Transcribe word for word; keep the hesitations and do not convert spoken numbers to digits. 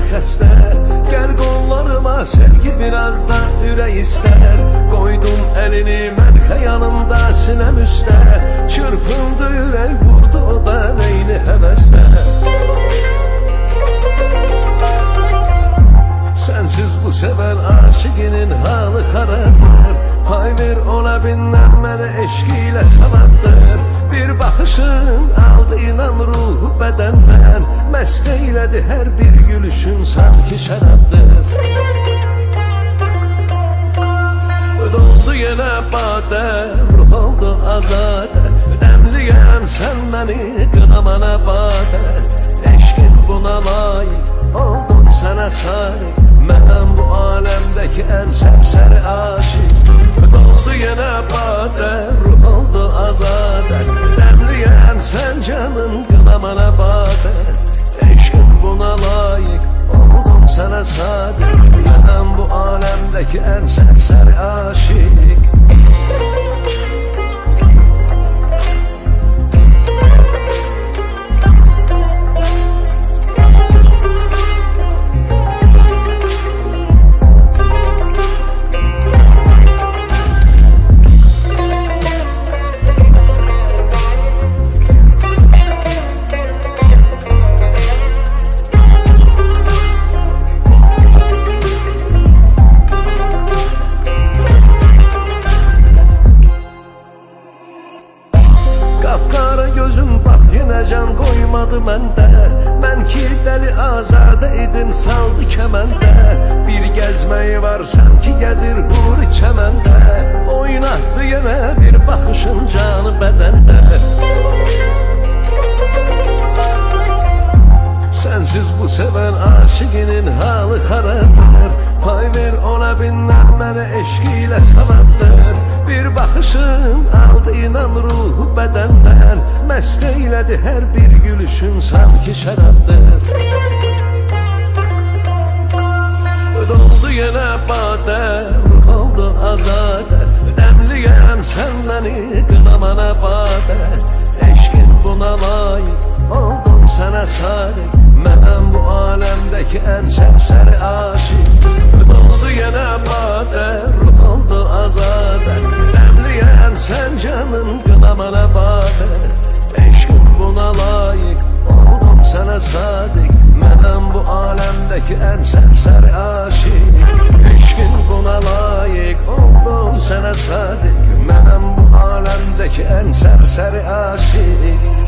xəstə. Gəl qollarıma sevgi biraz da ürək istər. Qoydum əlini mən xəyanımda sinəm üstə. Çırpındı ürək vurdu o da neyni həvəsdə. Sensiz bu seven aşıqinin halı xarabdır. Pay ver ona binler mənə eşq ilə savaddır. Bir baxışın aldı inan ruhu bədəndən. Məst eylədi hər bir gülüşün sanki şərabdır. Doldu yenə badə, ruh oldu azadə. Dəmliyəm sən məni qınamana badə. Eşqin buna layıq, oldum sənə sadiq. Mənəm bu aləmdəki ən sərsəri aşiq. Doldu yenə badə, ruh oldu azadə. Dəmliyəm sən canım qınamana badə. Eşqin buna layıq, oldum sənə sadiq. Mənəm bu aləmdəki ən sərsəri aşiq. Qapqara gözüm bax yenə can qoymadı məndə. Mən ki dəli azadə idim saldı kəməndə. Bir gəzməyi var sanki gəzir huri çəməndə. Oynatdı yenə bir baxışın canı bədəndə. Sensiz bu seven aşıqinin halı xarabdır. Pay ver ona binlər mənə eşq ilə savaddır. Bir baxışın aldı inan ruhu bədəndən. Məst eylədi hər bir gülüşün sanki şərabdır. Doldu yenə badə, ruh oldu azadə. Dəmliyəm sən məni qınamana badə. Eşqin buna layıq, oldum sənə sadiq. Mənəm bu aləmdəki ən sərsəri aşiq. Doldu yenə badə, ruh oldu azadə. Dəmliyəm sən canım qınamana badə. Eşqin buna layıq, oldum sənə sadiq. Mənəm bu aləmdəki ən sərsəri aşiq. Eşqin buna layıq, oldum sənə sadiq. Mənəm bu aləmdəki ən sərsəri aşiq.